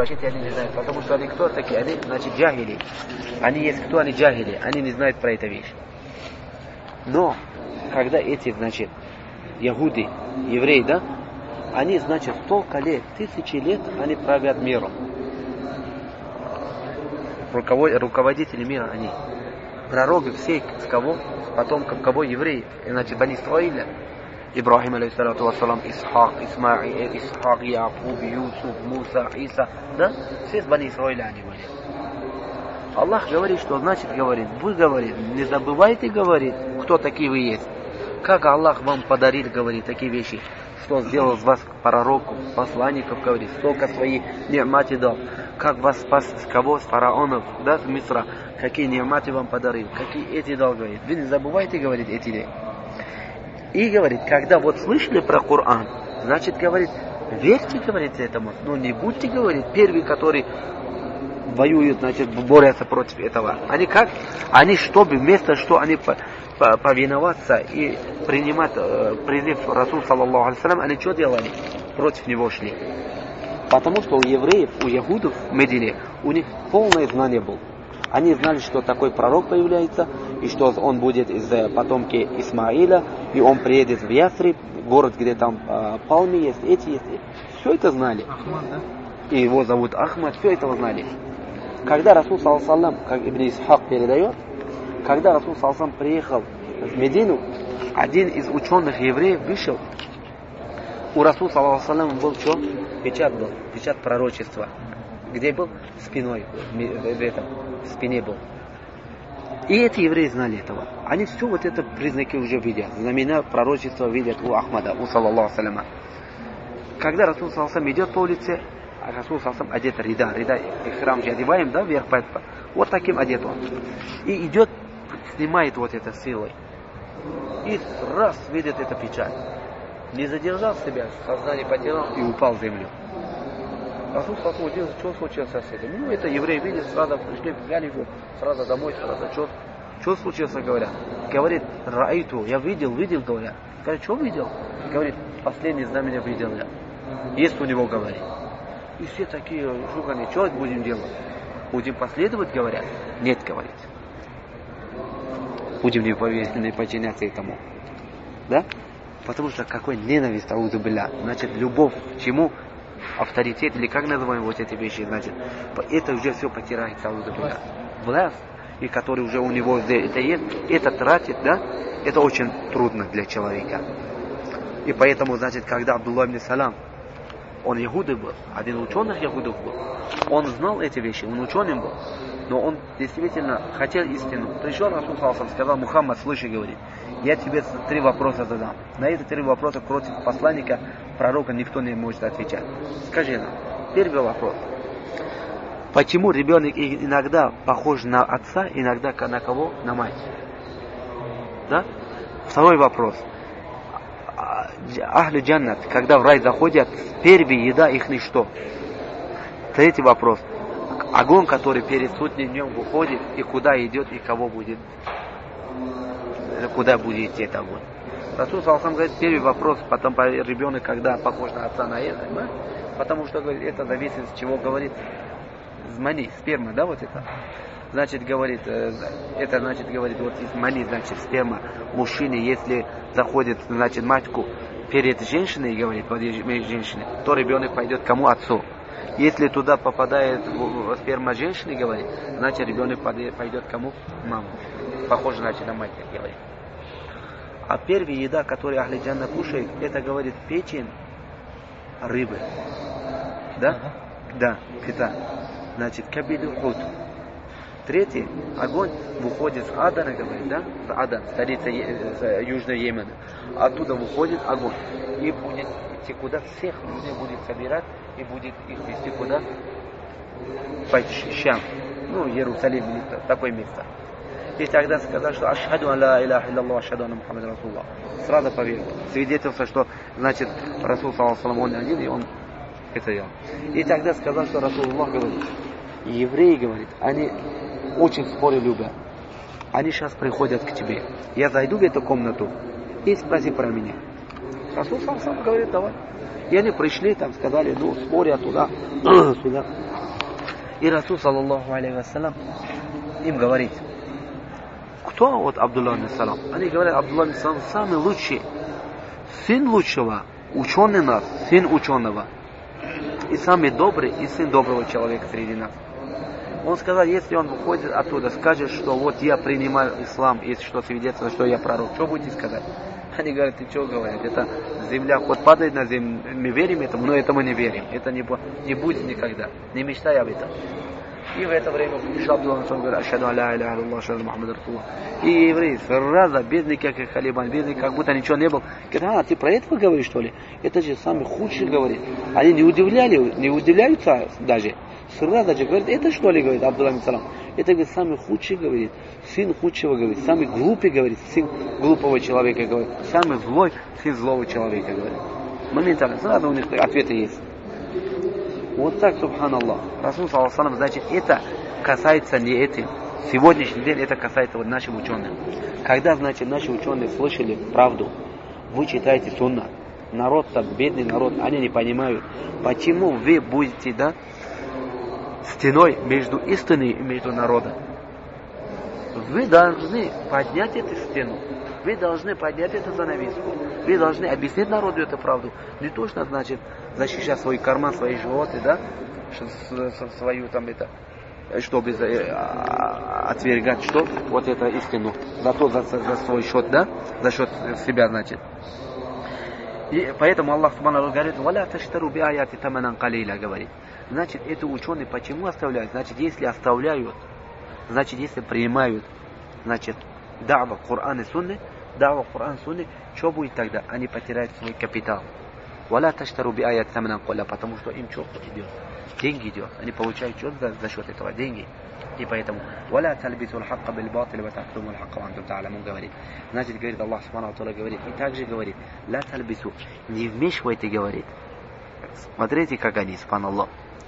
Они не знают, потому что они кто такие? Они, значит, джахили. Они есть кто? Они джахили. Они не знают про эту вещь. Но, когда эти, значит, ягуды, евреи, да, они, значит, столько лет, тысячи лет, они правят миром. Руководители мира они. Пророки все, с кого? С потомков кого? Евреи. Значит, Бани Исраиля. Ибрахим, алейхиссалату вассалам, Исхак, Исмаил, Исхак, Якуб, Юсуф, Муса, Иса. Да? Все с Бани Исраиля они были. Аллах говорит, что значит говорит, вы говорит, не забывайте говорить, кто такие вы есть. Как Аллах вам подарил, говорит, такие вещи, что сделал из вас пророков, посланников, говорит, столько свои ни'мати дал. Как вас спас, с кого, с фараонов, да, с Мисра, какие ни'мати вам подарил, какие эти дал, говорит. Вы не забывайте, говорит, эти дни. И говорит, когда вот слышали про Коран, значит, говорит, верьте, говорит, этому, но не будьте, говорит, первые, которые воюют, значит, борются против этого. Они как? Они, чтобы вместо, что они повиноваться и принимать призыв Расул, саллаллаху алейхи вассалям, они что делали? Против него шли. Потому что у евреев, у ягудов в Медине, у них полное знание было. Они знали, что такой пророк появляется, и что он будет из потомки Исмаиля, и он приедет в Ясриб, город, где там пальмы есть, эти есть. Все это знали. Ахмад, да? И его зовут Ахмад, все это знали. Когда Расул, саллаллаху, как Ибн Исхак передает, когда Расул, саллаллаху, приехал в Медину, один из ученых евреев вышел. У Расула, саллаллаху, был что? Печать был, печать пророчества. Где был? Спиной, в спине был. И эти евреи знали этого. Они все вот это признаки уже видят. Знамена пророчества видят у Ахмада, у саллаллаху алейхи. Когда Расул, саллаллаху, идет по улице, а Расул, саллаллаху, одет рида ихрам же одеваем, да, вверх, вот таким одет он. И идет, снимает вот это силой. И раз видит эту печать. Не задержал себя, сознание потерял и упал в землю. Расул удивился, что случилось с этим. Ну, это евреи видят, сразу пришли, взяли его, сразу домой, сразу, что случилось, говорят. Говорит, раиту, я видел, говорят. Говорит, что видел? Говорит, последнее знамение видел я. Есть у него, говорит. И все такие жуганы, что будем делать? Будем последовать, говорят? Нет, говорит. Будем не подчиняться этому. Да? Потому что какой ненависть, аузу билля. Значит, любовь к чему? Авторитет, или как называем вот эти вещи, значит, это уже все потеряется, аузу билля. Власть, и который уже у него это есть, это тратит, да, это очень трудно для человека. И поэтому, значит, когда Абдулла ибн Салам, он ягуды был, один ученых ягудов был, он знал эти вещи, он ученым был, но он действительно хотел истину. Пришел Расул, сказал, Мухаммад, слушай, говорит, я тебе 3 вопроса задам. На эти 3 вопроса против посланника, пророка никто не может отвечать. Скажи нам, первый вопрос. Почему ребенок иногда похож на отца, иногда на кого? На мать? Да? Второй вопрос. Ахли джаннат, когда в рай заходят, первая еда их что? Третий вопрос. Огонь, который перед сотней днем выходит, и куда идет, и кого будет, куда будет идти этот огонь. Расул саллаллаху говорит, первый вопрос, потом ребенок, когда похож на отца, на это, да? Потому что, говорит, это зависит от чего, говорит, из мани, сперма, да, вот это. Значит, говорит, это значит, говорит, вот из мани, значит, сперма мужчины, если заходит, значит, матку перед женщиной, говорит, вот женщиной, то ребенок пойдет кому? Отцу. Если туда попадает сперма женщины, говорит, значит, ребенок пойдет кому? Маму. Похоже, значит, на мать, говорит. А первая еда, которую Ахли Джанна кушает, это, говорит, печень рыбы. Да? Да, фита. Значит, кабиду худ. Третий, огонь выходит с Адана, говорит, да? С Адан, столица Южного Йемена. Оттуда выходит огонь. И будет идти куда? Всех людей будет собирать и будет их вести куда? По Шам. Ну, Иерусалим, такое место. И тогда сказал, что ашхаду ла иляха илляллах, ашхаду анна Мухаммад Расулуллах. Сразу поверил. Свидетельство, что, значит, Расул, саллаллаху алейхи, он один, и он это делал. И тогда сказал, что Расулуллах говорит, евреи, говорит, они очень споры любят. Они сейчас приходят к тебе. Я зайду в эту комнату и спроси про меня. Расул сам говорит, давай. И они пришли, там сказали, ну, спорят туда, сюда. И Расул, саллаллаху алейхи вассалям, им говорит, кто вот Абдулла ибн Салам? Они говорят, Абдулла ибн Салам самый лучший, сын лучшего, ученый нас, сын ученого. И самый добрый, и сын доброго человека среди нас. Он сказал, если он выходит оттуда, скажет, что вот я принимаю ислам, если что свидетельствует, что я пророк, что будете сказать? Они говорят, ты что говоришь? Это земля хоть падает на землю, мы верим этому, но этому не верим. Это не будет никогда. Не мечтай об этом. И в это время пришел Абдулла, он говорит, ашхаду алла иляха илlallah, ашхаду Мухаммад расулуллах. И евреи сразу, без никаких халибан, без никаких, как будто ничего не было. Говорят, ты про это говоришь, что ли? Это же самый худший, говорит. Они не удивляются даже. Сразу же говорит, это что ли, говорит Абдулла ибн Салам? Это, говорит, самый худший, говорит, сын худшего, говорит, самый глупый, говорит, сын глупого человека, говорит, самый злой, сын злого человека, говорит. Моментально, сразу у них ответы есть. Вот так, субханаллах. Расул, саллаллаху алейхи, значит, это касается не этим. Сегодняшний день это касается вот нашим ученым. Когда, значит, наши ученые слышали правду, вы читаете сунна, народ-то, бедный народ, они не понимают, почему вы будете, да, стеной между истиной и между народом. Вы должны поднять эту стену. Вы должны поднять эту занавеску. Вы должны объяснить народу эту правду. Не то, что значит защищать свой карман, свои животы, да, свою там это, чтобы отвергать что? Вот это истину. За свой счет, да, за счет себя, значит. И поэтому Аллах Субхану говорит, «Валя таштару би аяти таманан калиля», говорит. Значит, это ученые почему оставляют? Значит, если оставляют, значит, если принимают, значит, дава Коран и Сунны, что будет тогда? Они потеряют свой капитал. «Валя таштару би аяти таманан калиля», потому что им что идет? Деньги идет. Они получают что за счет этого? Деньги. И поэтому «Валя талбисул хакка бил батили ва тахтумул хакка ва антум та'ламун», говорит. Значит, говорит Аллах Субхану ва говорит. И также говорит, «Ля талбису», не вмешивайте, говорит. Смотрите, как они, субханаллах.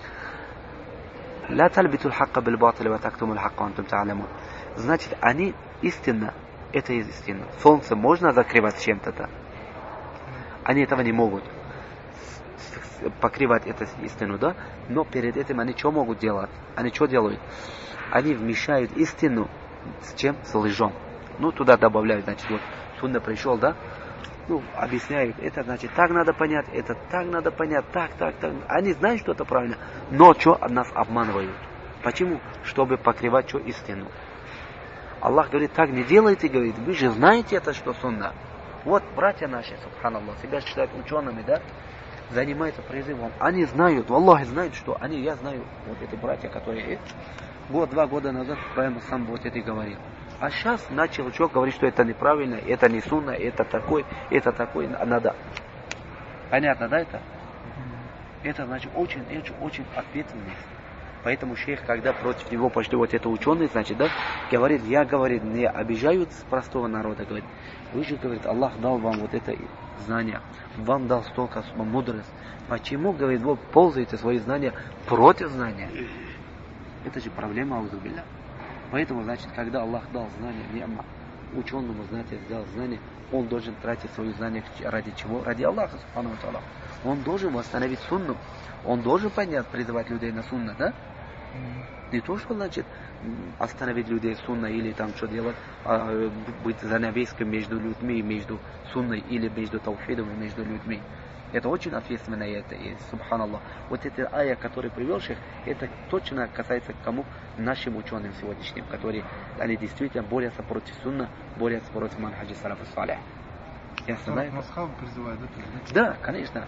«Ля талбисул хакка бил батили ва тахтумул хакка ва антум та'ламун». Значит, они истинно, это истинно. Солнце можно закрывать чем-то-то? Они этого не могут. Покрывать эту истину, да? Но перед этим они что могут делать? Они что делают? Они вмешают истину с чем? С лжом. Ну, туда добавляют, значит, вот Сунна пришел, да? Ну, объясняют, это значит, так надо понять, это так надо понять, так. Они знают, что это правильно, но что нас обманывают? Почему? Чтобы покрывать что? Истину. Аллах говорит, так не делайте, говорит, вы же знаете это, что Сунна. Вот братья наши, субханаллах, себя считают учеными, да? Занимаются призывом. Они знают, Аллах знает, что они, я знаю, вот эти братья, которые два года назад прямо сам вот это говорил. А сейчас начал что говорить, что это неправильно, это не сунна, это такой, надо. Понятно, да, это? Это значит очень ответственность. Поэтому шейх, когда против него пошли вот это ученые, значит, да, говорит, не обижают простого народа, говорит, вы же, говорит, Аллах дал вам вот это знание, вам дал столько мудрость. Почему, говорит, вы ползаете свои знания против знания? Это же проблема, аузубилля. Поэтому, значит, когда Аллах дал знание, ни'ма, ученому, знаете, дал знание, он должен тратить свои знания ради чего? Ради Аллаха, субхану ва тааля. Он должен восстановить сунну, он должен понять, призывать людей на сунна, да? Не то, что, значит, остановить людей сунна или там что делать, быть занавеской между людьми, между сунной или между таухидом и между людьми. Это очень ответственно, это и субханаллах. Вот эта ая, которую привел шейх, это точно касается кому? Нашим ученым сегодняшним, которые, они действительно борются против сунна, борются против манхаджи салафа салих. Ясно, да? Масхаб призывает, да, конечно.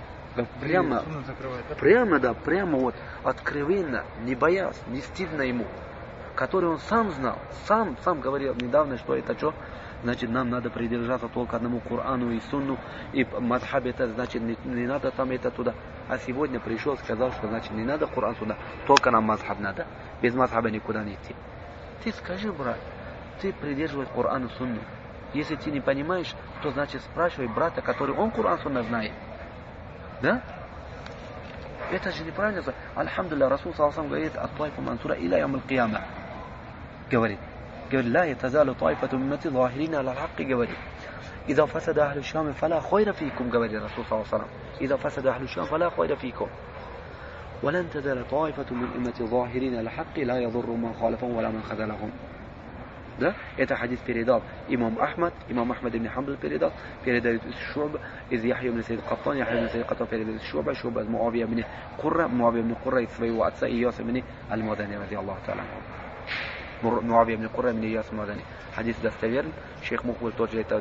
Прямо вот, откровенно, не боясь, не стыдно ему, который он сам знал, сам говорил недавно, что это что, значит, нам надо придержаться только одному Корану и Сунну, и мадхаб это, значит, не надо там это туда. А сегодня пришел, сказал, что, значит, не надо Коран сюда, только нам мазхаб надо, без мазхаба никуда не идти. Ты скажи, брат, ты придерживаешь Коран и Сунну. Если ты не понимаешь, то, значит, спрашивай брата, который он Коран Сунна знает. Да? Это же неправильно. Альхамдулилля, Расул саллаллаху алейхи говорит, ат-тайфа мансура иля яум аль-кияма. Говорит, ла ятазалу тайфату миммати захирина аля аль-хакки, говорит. Иза фасада ахлю шам фала хойра фикум, говорит Расул саллаллаху алейхи. Иза фасада ахлю шам фала хойра фикум. وَلَنْ تَزَالَ طَائِفَةٌ مِنْ أُمَّتِي ظَاهِرِينَ الْحَقِّ لَا يَضُرُّ مَنْ خَالَفَهُمْ وَلَا مَنْ خَذَلَهُم. Да? Это хадис передал имам Ахмад ибн Хамбал передает из Шу'ба, из Яхья ибн Саид Каттан, Яхья ибн Саид Каттан передает из Шу'ба из Муавия ибн Курра из своего отца Ияс ибн Аль-Мадани, ради Аллаху та'аля. Муавия ибн Курра ибн Ияс Мадани. Хадис достоверен, шейх Мухбиль тоже это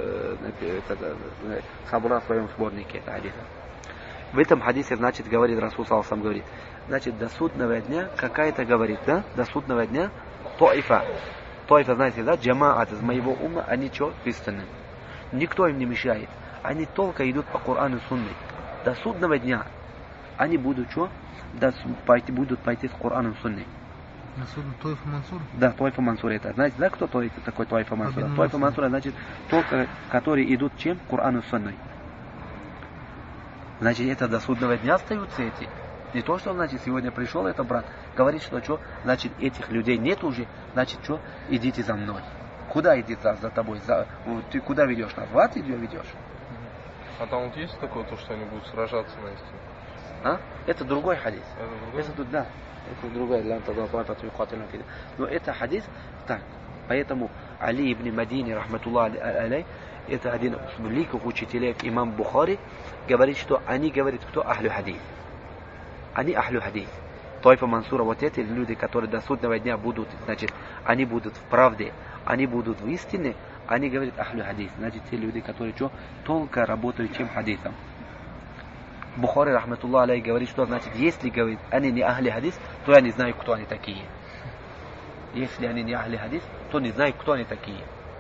собрал в своем сборнике, это хадис. В этом хадисе, значит, говорит Расул саллаллаху алейхи ва саллям, говорит, значит, до судного дня какая-то говорит, да, до судного дня Таифа, знаете, да, джамаат из моего ума, они что, истинны. Никто им не мешает. Они только идут по Корану и Сунне. До судного дня они будут что? Будут пойти с Кораном и Сунной. Тойфа Мансур? Да, Тойфа Мансур это. Знаете, да, кто такой Тойфа Мансур? Тойфа Мансур, значит, только, которые идут чем? Корану и Сунной. Значит, это до судного дня остаются эти. Не то, что, значит, сегодня пришел этот брат, говорит, что, значит, этих людей нет уже, значит, что, идите за мной. Куда идти за тобой? Ты куда ведешь нас? В ад ведешь? А там вот есть такое, то, что они будут сражаться на истине? А? Это другой хадис. Это тут, да. Это другой. Но это хадис, так. Поэтому Али ибн Мадини, рахматуллах алей, это один из великих учителей имам Бухари, говорит, что они говорят, кто ахлю хадис. Они ахлю хадис. Тойфа Мансура, вот эти люди, которые до судного дня будут, значит, они будут в правде, они будут в истине, они говорят ахлю хадис. Значит, те люди, которые что, только работают чем хадисом. Бухари, рахматуллах алей, говорит, что, значит, если, говорит, они не ахли хадис, то я не знаю, кто они такие. Если они не ахли хадис, то не знаю, кто они такие.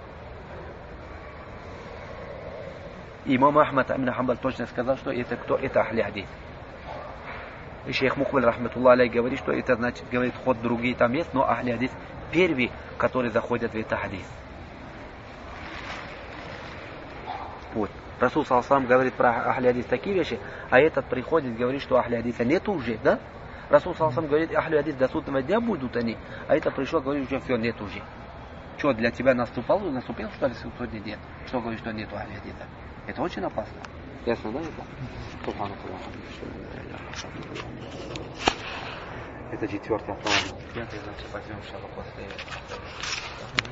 Имам Ахмад ибн Хамбал точно сказал, что это кто? Это ахли хадис. И шейх Мухбиль, рахматуллах алей, говорит, что это, значит, говорит, ход другие там есть, но ахли хадис первые, которые заходят в это хадис. Вот. Расул саллаллаху алейхи ва саллям говорит про ахли хадис такие вещи, а этот приходит, говорит, что ахли хадиса нет уже, да? Расул саллаллаху алейхи ва саллям говорит, ахли хадис до судного дня будут они, а это пришел, говорит, что все, нет уже. Что, для тебя наступил, что ли, сегодня нет? Что говорит, что нет ахли хадиса? Это очень опасно. Ясно, да? Это четвертый автомобиль. Пятый, значит, возьмем шагу после.